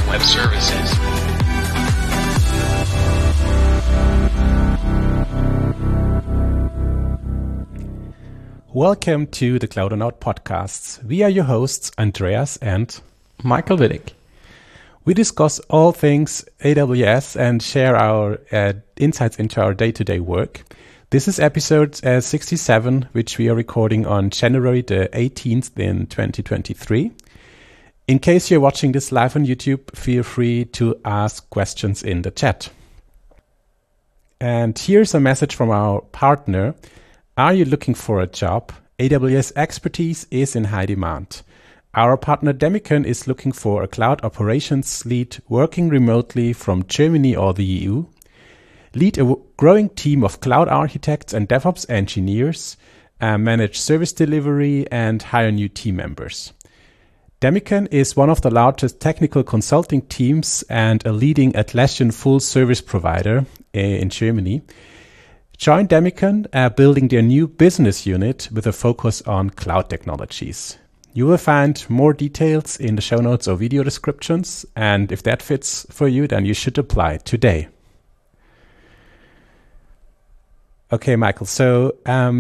Web Services. Welcome to the Cloudonaut podcasts. We are your hosts, Andreas and Michael Widdick. We discuss all things AWS and share our insights into our day-to-day work. This is episode 67, which we are recording on January the 18th in 2023. In case you're watching this live on YouTube, feel free to ask questions in the chat. And here's a message from our partner. Are you looking for a job? AWS expertise is in high demand. Our partner Demikon is looking for a cloud operations lead working remotely from Germany or the EU. Lead a growing team of cloud architects and DevOps engineers, manage service delivery, and hire new team members. Demikon is one of the largest technical consulting teams and a leading Atlassian full service provider in Germany. Join Demikon building their new business unit with a focus on cloud technologies. You will find more details in the show notes or video descriptions, and if that fits for you, then you should apply today. Okay, Michael, so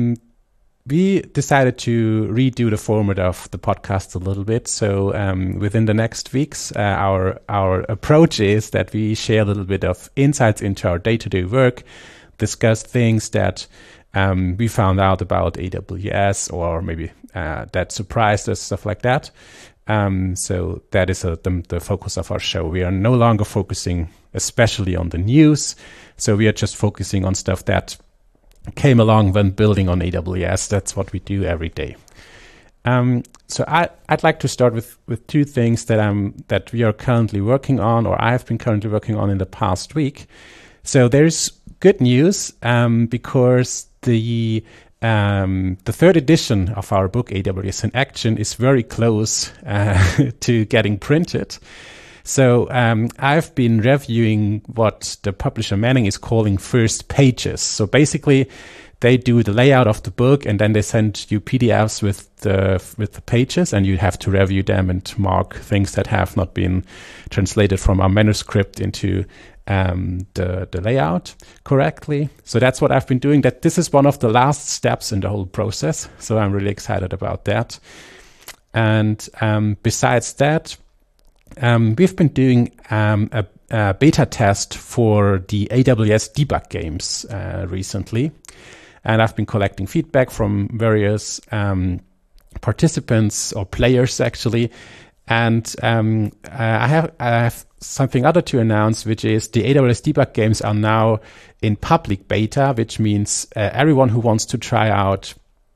we decided to redo the format of the podcast a little bit. So within the next weeks, our approach is that we share a little bit of insights into our day-to-day work, discuss things that we found out about AWS or maybe that surprised us, stuff like that. So that is the focus of our show. We are no longer focusing especially on the news. So we are just focusing on stuff that came along when building on AWS. That's what we do every day. So I'd like to start with two things that we are currently working on, or I have been currently working on in the past week. So there's good news because the third edition of our book AWS in Action is very close to getting printed. So I've been reviewing what the publisher Manning is calling first pages. So basically, they do the layout of the book and then they send you PDFs with the pages, and you have to review them and mark things that have not been translated from our manuscript into the layout correctly. So that's what I've been doing. That this is one of the last steps in the whole process. So I'm really excited about that. And besides that, we've been doing a beta test for the AWS debug games recently, and I've been collecting feedback from various participants or players actually. And I have something other to announce, which is the AWS debug games are now in public beta, which means everyone who wants to try out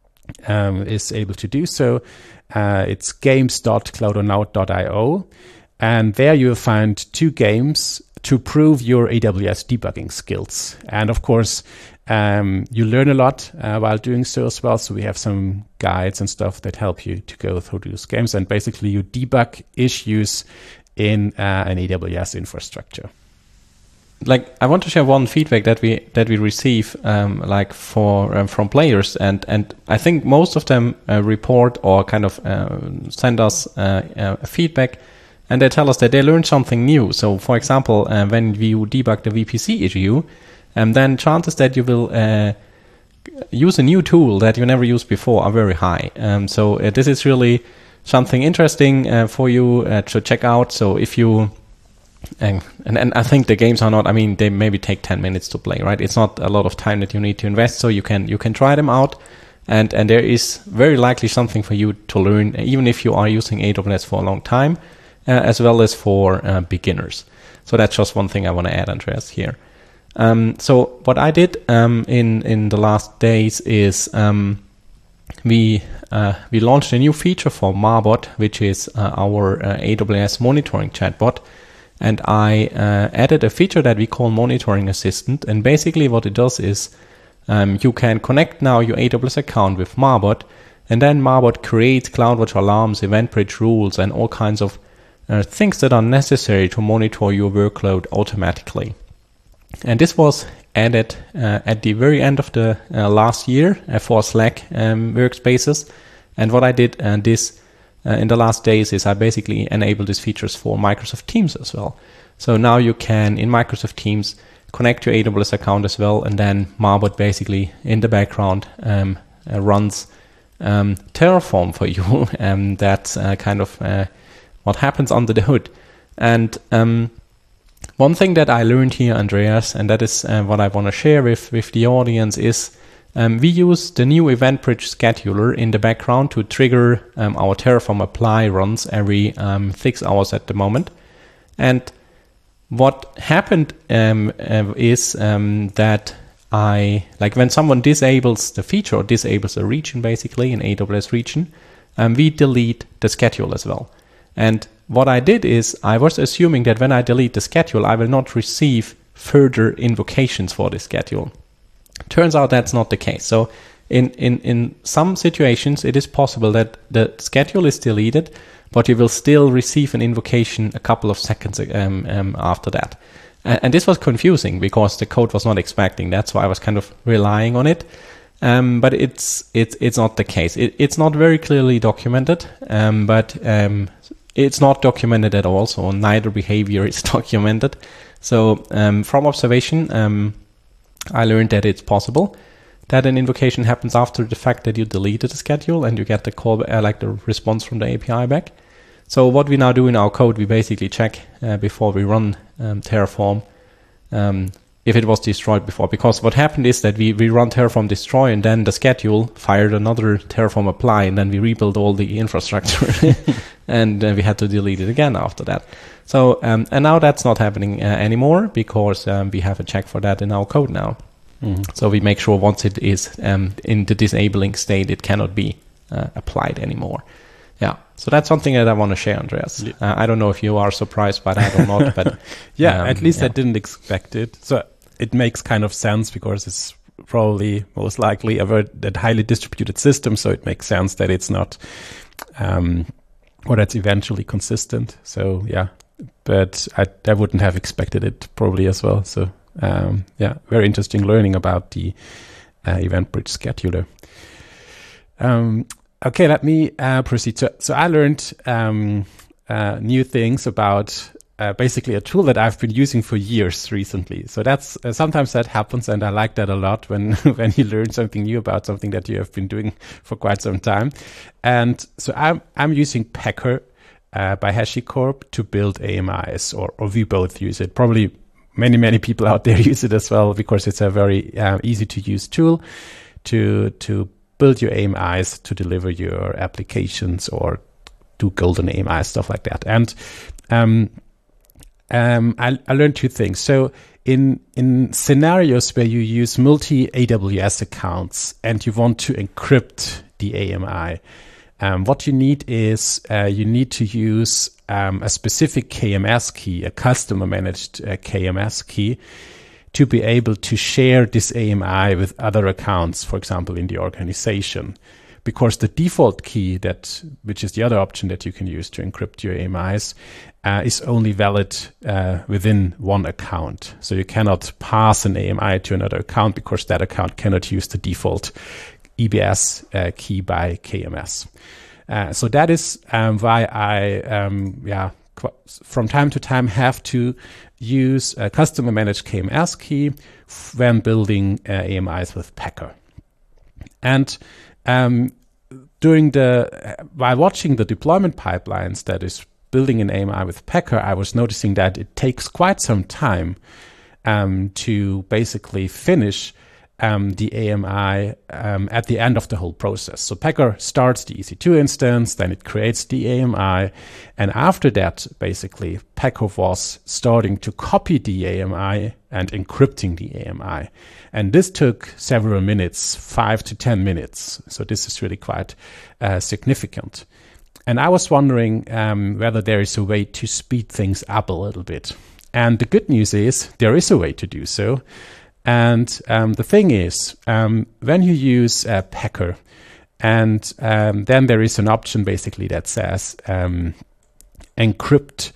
is able to do so. It's games.cloudonaut.io. And there you'll find two games to prove your AWS debugging skills. And of course, you learn a lot while doing so as well. So we have some guides and stuff that help you to go through those games. And basically you debug issues in an AWS infrastructure. Like, I want to share one feedback that we receive from players, and I think most of them report or kind of send us feedback. And they tell us that they learned something new. So, for example, when you debug the VPC issue, then chances that you will use a new tool that you never used before are very high. So this is really something interesting for you to check out. So if you, and I think the games are not, I mean, they maybe take 10 minutes to play, right? It's not a lot of time that you need to invest. So you can try them out. And there is very likely something for you to learn, even if you are using AWS for a long time. As well as for beginners. So that's just one thing I want to add, Andreas, here. So what I did in the last days is we launched a new feature for Marbot, which is our AWS monitoring chatbot. And I added a feature that we call Monitoring Assistant. And basically what it does is you can connect now your AWS account with Marbot, and then Marbot creates CloudWatch alarms, EventBridge rules, and all kinds of things that are necessary to monitor your workload automatically. And this was added at the very end of the last year for Slack workspaces. And what I did this in the last days is I basically enabled these features for Microsoft Teams as well. So now you can, in Microsoft Teams, connect your AWS account as well, and then Marbot basically in the background runs Terraform for you. That's kind of what happens under the hood. And one thing that I learned here, Andreas, and that is what I want to share with the audience is we use the new EventBridge scheduler in the background to trigger our Terraform apply runs every 6 hours at the moment. And what happened is that when someone disables the feature or disables a region, basically an AWS region, we delete the schedule as well. And what I did is I was assuming that when I delete the schedule, I will not receive further invocations for the schedule. Turns out that's not the case. So in some situations, it is possible that the schedule is deleted, but you will still receive an invocation a couple of seconds after that. And this was confusing because the code was not expecting that, so I was kind of relying on it. But it's not the case. It's not very clearly documented, but it's not documented at all, so neither behavior is documented. So from observation, I learned that it's possible that an invocation happens after the fact that you deleted the schedule and you get the call, like the response from the API back. So what we now do in our code, we basically check before we run Terraform if it was destroyed before. Because what happened is that we run Terraform destroy, and then the schedule fired another Terraform apply, and then we rebuilt all the infrastructure, and we had to delete it again after that. So and now that's not happening anymore because we have a check for that in our code now. Mm-hmm. So we make sure once it is in the disabling state, it cannot be applied anymore. Yeah, so that's something that I want to share, Andreas. I don't know if you are surprised by that or not, but yeah, at least I didn't expect it. So it makes kind of sense because it's probably most likely a highly distributed system, so it makes sense that it's not, or that's eventually consistent. So yeah, but I wouldn't have expected it probably as well. So yeah, very interesting learning about the EventBridge scheduler. Okay, let me proceed. So I learned new things about basically a tool that I've been using for years recently. So that's sometimes that happens, and I like that a lot when when you learn something new about something that you have been doing for quite some time. And so I'm using Packer by HashiCorp to build AMIs, or we both use it. Probably many people out there use it as well because it's a very easy to use tool to build your AMIs to deliver your applications or do golden AMI, stuff like that. And I learned two things. So in scenarios where you use multi AWS accounts and you want to encrypt the AMI, what you need is you need to use a specific KMS key, a customer managed KMS key, to be able to share this AMI with other accounts, for example, in the organization. Because the default key, which is the other option that you can use to encrypt your AMIs, is only valid within one account. So you cannot pass an AMI to another account because that account cannot use the default EBS key by KMS. So that is why I, from time to time have to use a customer managed KMS key when building AMIs with Packer. And while watching the deployment pipelines that is building an AMI with Packer, I was noticing that it takes quite some time to basically finish the AMI at the end of the whole process. So Packer starts the EC2 instance, then it creates the AMI, and after that, basically, Packer was starting to copy the AMI and encrypting the AMI. And this took several minutes, 5 to 10 minutes. So this is really quite significant. And I was wondering whether there is a way to speed things up a little bit. And the good news is there is a way to do so. And the thing is, when you use Packer, and then there is an option basically that says encrypt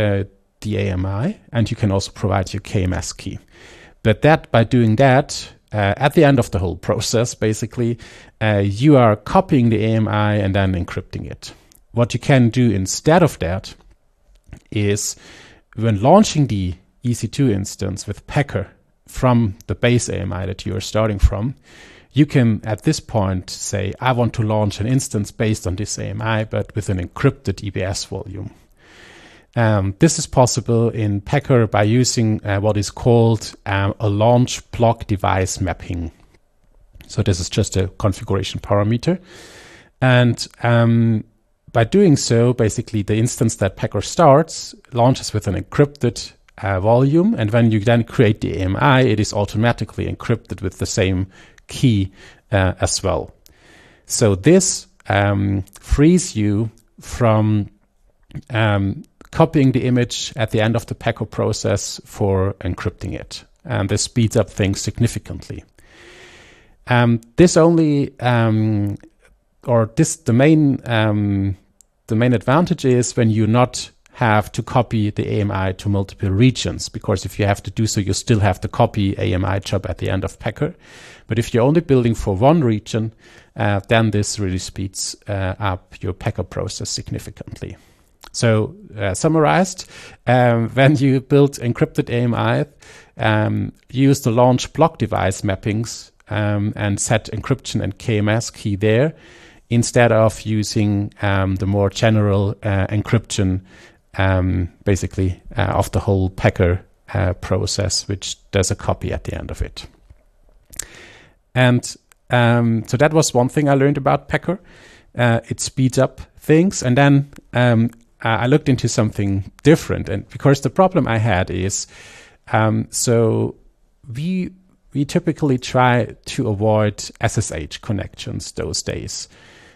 the AMI, and you can also provide your KMS key. But by doing that, at the end of the whole process, basically, you are copying the AMI and then encrypting it. What you can do instead of that is, when launching the EC2 instance with Packer from the base AMI that you are starting from, you can at this point say, I want to launch an instance based on this AMI, but with an encrypted EBS volume. This is possible in Packer by using what is called a launch block device mapping. So this is just a configuration parameter. And by doing so, basically the instance that Packer starts launches with an encrypted volume. And when you then create the AMI, it is automatically encrypted with the same key as well. So this frees you from copying the image at the end of the Packer process for encrypting it. And this speeds up things significantly. The main advantage is when you not have to copy the AMI to multiple regions, because if you have to do so, you still have to copy AMI job at the end of Packer. But if you're only building for one region, then this really speeds up your Packer process significantly. So summarized, when you build encrypted AMI, use the launch block device mappings and set encryption and KMS key there, instead of using the more general encryption, basically, of the whole Packer process, which does a copy at the end of it. And so that was one thing I learned about Packer. It speeds up things. And then I looked into something different. And because the problem I had is, so we typically try to avoid SSH connections those days.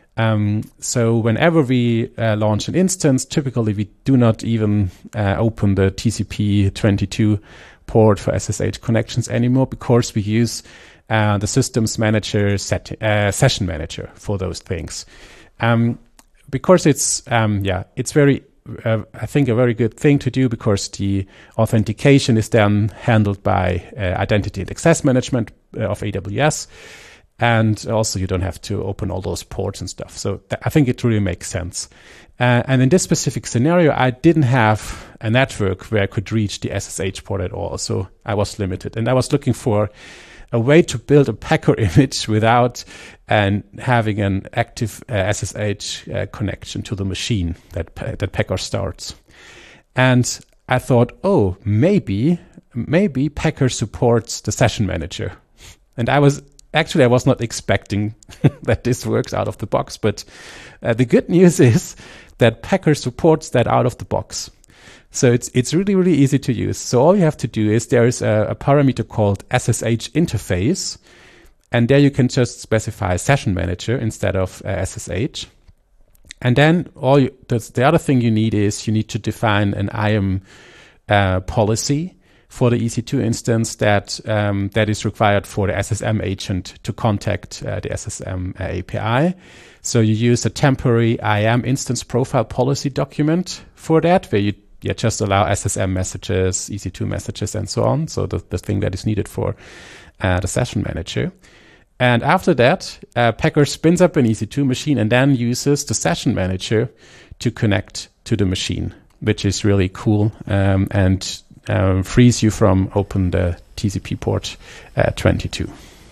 So whenever we launch an instance, typically we do not even open the TCP/22 port for SSH connections anymore, because we use the systems manager session manager for those things. Because it's very, I think, a very good thing to do, because the authentication is then handled by identity and access management of AWS. And also you don't have to open all those ports and stuff. So I think it really makes sense. And in this specific scenario, I didn't have a network where I could reach the SSH port at all. So I was limited. And I was looking for a way to build a Packer image without having an active SSH connection to the machine that Packer starts. And I thought, maybe Packer supports the session manager. And I was not expecting that this works out of the box, but the good news is that Packer supports that out of the box. So it's really, really easy to use. So all you have to do is, there is a parameter called SSH interface, and there you can just specify session manager instead of SSH. And then the other thing you need is, you need to define an IAM policy for the EC2 instance that is required for the SSM agent to contact the SSM API. So you use a temporary IAM instance profile policy document for that, where you just allow SSM messages, EC2 messages, and so on. So the thing that is needed for the session manager. And after that, Packer spins up an EC2 machine and then uses the session manager to connect to the machine, which is really cool, and frees you from open the TCP port 22.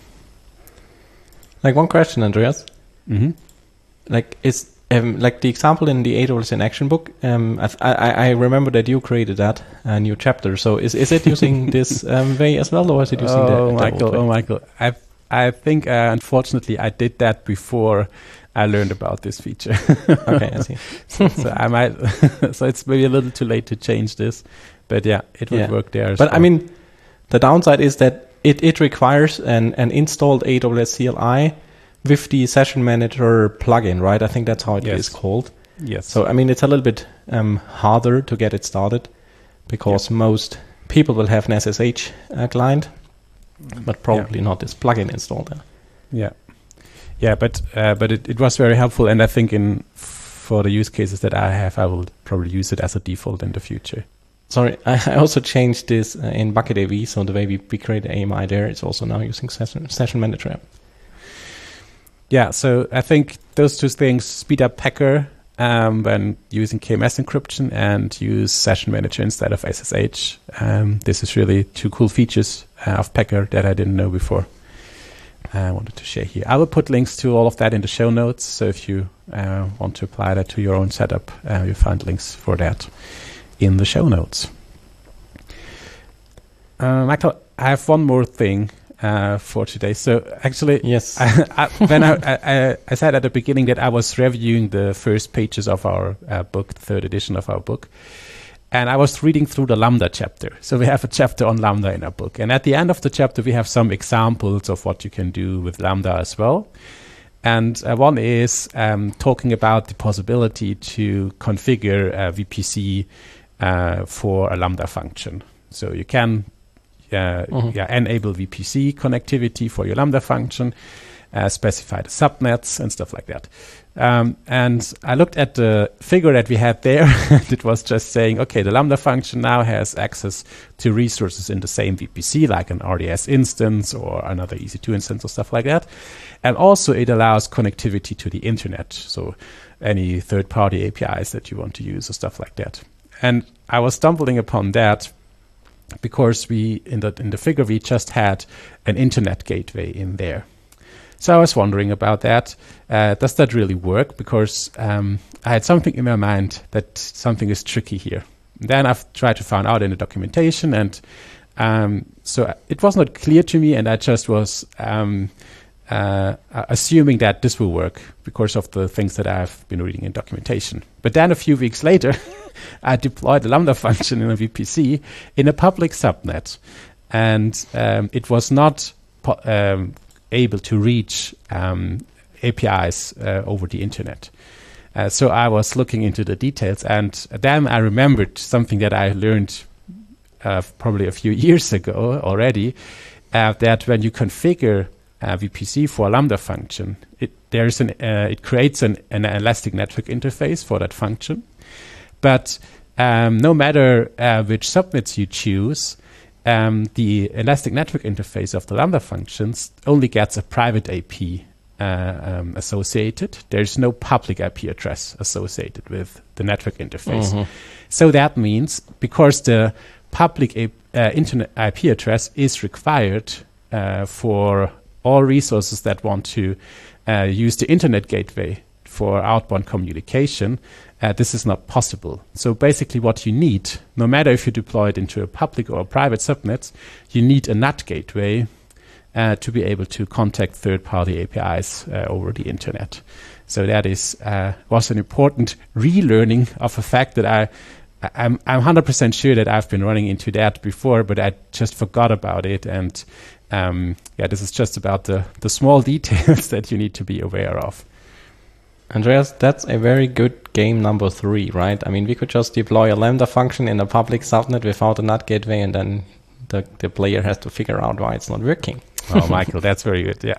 Like, one question, Andreas. Mm-hmm. Like, is like the example in the AWS in Action book, I remember that you created that new chapter. So is it using this way as well, or is it using Michael, I think unfortunately I did that before I learned about this feature. Okay, I see. so I might. So it's maybe a little too late to change this, but yeah, it would work there as well. But I mean, the downside is that it requires an installed AWS CLI with the Session Manager plugin, right? I think that's how it is called. Yes. So I mean, it's a little bit harder to get it started, because most people will have an SSH client, but probably not this plugin installed there. Yeah, but it was very helpful, and I think for the use cases that I have, I will probably use it as a default in the future. Sorry, I also changed this in BucketAV, so the way we create AMI there, it's also now using Session Manager. Yeah, so I think those two things speed up Packer when using KMS encryption and use Session Manager instead of SSH. This is really two cool features of Packer that I didn't know before. I wanted to share here. I will put links to all of that in the show notes, so if you want to apply that to your own setup, you'll find links for that in the show notes. Michael, I have one more thing for today. So actually, yes, when I said at the beginning that I was reviewing the first pages of our book, the third edition of our book, and I was reading through the Lambda chapter. So we have a chapter on Lambda in our book, and at the end of the chapter we have some examples of what you can do with Lambda as well. And one is talking about the possibility to configure VPC for a Lambda function. So you can enable VPC connectivity for your Lambda function, specify the subnets and stuff like that. And I looked at the figure that we had there. It was just saying, okay, the Lambda function now has access to resources in the same VPC, like an RDS instance or another EC2 instance or stuff like that. And also it allows connectivity to the internet, so any third-party APIs that you want to use or stuff like that. And I was stumbling upon that because we in the figure we just had an internet gateway in there. So I was wondering about that. Does that really work? Because I had something in my mind that something is tricky here. And then I've tried to find out in the documentation, and so it was not clear to me, and I just was assuming that this will work because of the things that I've been reading in documentation. But then a few weeks later, I deployed the Lambda function in a VPC in a public subnet, and it was not able to reach APIs over the internet. So I was looking into the details, and then I remembered something that I learned probably a few years ago already, that when you configure VPC for a Lambda function, it creates an elastic network interface for that function. But no matter which subnets you choose, the elastic network interface of the Lambda functions only gets a private IP associated. There's no public IP address associated with the network interface. Mm-hmm. So that means because the public internet IP address is required for all resources that want to use the internet gateway for outbound communication, this is not possible. So basically what you need, no matter if you deploy it into a public or a private subnet, you need a NAT gateway to be able to contact third-party APIs over the internet. So that was an important relearning of a fact that I'm 100% sure that I've been running into that before, but I just forgot about it. And this is just about the small details that you need to be aware of. Andreas, that's a very good game number 3, right? I mean, we could just deploy a Lambda function in a public subnet without a NAT gateway, and then the player has to figure out why it's not working. Oh, Michael, that's very good. Yeah,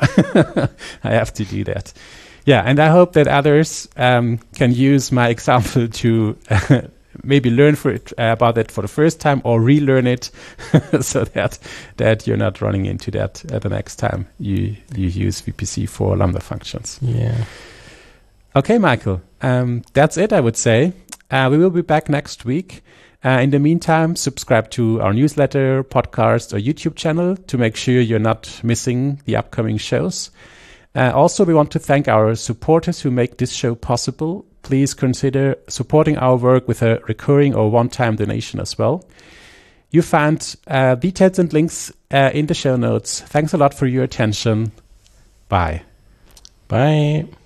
I have to do that. Yeah, and I hope that others can use my example to maybe learn about it for the first time or relearn it so that you're not running into that the next time you use VPC for Lambda functions. Yeah. Okay, Michael, that's it, I would say. We will be back next week. In the meantime, subscribe to our newsletter, podcast, or YouTube channel to make sure you're not missing the upcoming shows. Also, we want to thank our supporters who make this show possible. Please consider supporting our work with a recurring or one-time donation as well. You find details and links in the show notes. Thanks a lot for your attention. Bye. Bye.